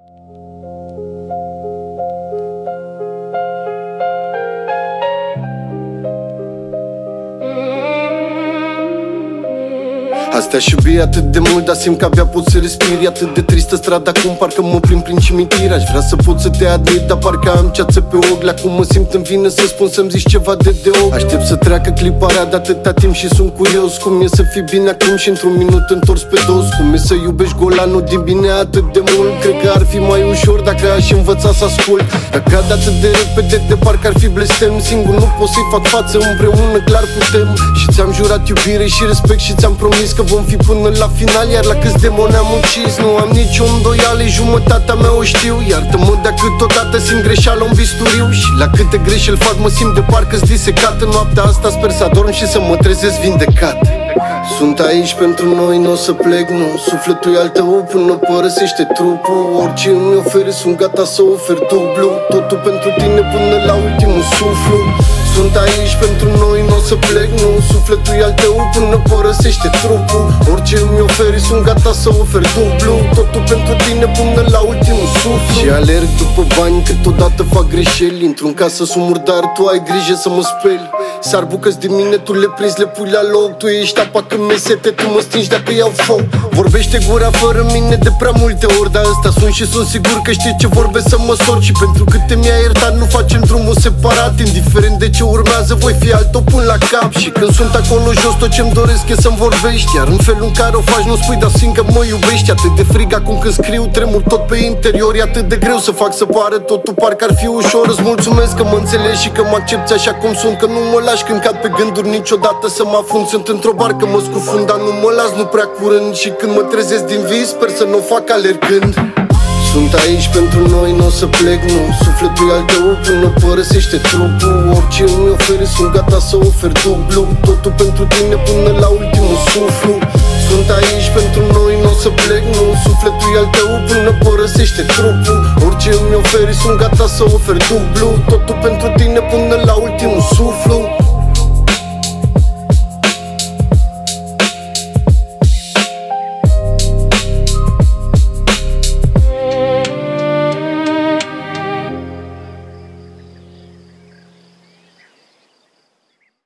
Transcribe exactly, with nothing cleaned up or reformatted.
Astea și bie atât de mult, dar simt că abia pot să respir. E atât de tristă strada acum, parcă mă plimb prin cimitir. Aș vrea să pot să te admir, dar parcă am ceață pe ochi. La cum mă simt îmi vine să spun să-mi zici ceva de de ochi. Aștept să treacă clipa rea de atâta timp și sunt curios cum e să fii bine acum și într-un minut întors pe dos. Cum e să iubești golanul din bine atât de mult. Cred că ar fi mai ușor dacă aș învăța să ascult. Dar cad atât de repede de parcă ar fi blestem. Singur nu pot să-i fac față, împreună clar putem. Și ți-am jurat iubire și respect și ți-am promis că vom fi până la final, iar la câți demoni am ucis. Nu am nicio îndoială, jumătatea mea o știu. Iartă-mă dacă câteodată simt greșeală în bisturiu. Și la câte greșeli fac mă simt de parcă-s disecată. Noaptea asta sper să adorm și să mă trezesc vindecat. Sunt aici pentru noi, n-o să plec, nu. Sufletul e al tău până părăsește trupul. Orice îmi oferi, sunt gata să ofer dublu. Totul pentru tine până la ultimul suflu. Sunt aici pentru noi, n-o să plec, nu. Sufletul e al tău până părăsește trupul. Orice îmi oferi, sunt gata să ofer dublu. Totul pentru tine până la ultimul suflu. Și alerg după bani, câteodată fac greșeli. Intru în casă, sunt murdar, tu ai grijă să mă speli. Sar bucăți de mine, tu le prinzi, le pui la loc. Tu ești apa când mi-e sete, tu mă stingi dacă iau foc. Vorbește gura fără mine de prea multe ori, dar ăsta sunt și sunt sigur că știi ce vorbesc să măsor. Și pentru câte mi-ai iertat, nu facem drumul separat. Indiferent de ce urmează, voi fi altul pun la cap. Și când sunt acolo jos, tot ce-mi doresc e să-mi vorbești. Iar în felul în care o faci, nu spui, dar simt că mă iubești. Atât de frig acum când scriu, tremur tot pe interior. E atât de greu să fac să pară totul, parcă ar fi ușor. Îți mulțumesc că mă înțelegi și că mă accepti așa cum sunt. Că nu mă lași când cad pe gânduri niciodată să mă afund. Sunt într-o barcă, mă scufund, dar nu mă las, nu prea curând. Și când mă trezesc din vis, sper să nu o fac alergând. Sunt aici pentru noi, n-o să plec, nu. Sufletul e al tău până părăsește trupul. Orice îmi oferi, sunt gata să ofer dublu. Totul pentru tine până la ultimul suflu. Sunt aici pentru noi, n-o să plec, nu. Sufletul e al tău până părăsește trupul. Orice îmi oferi, sunt gata să ofer dublu. Totul pentru tine până la ultimul suflu.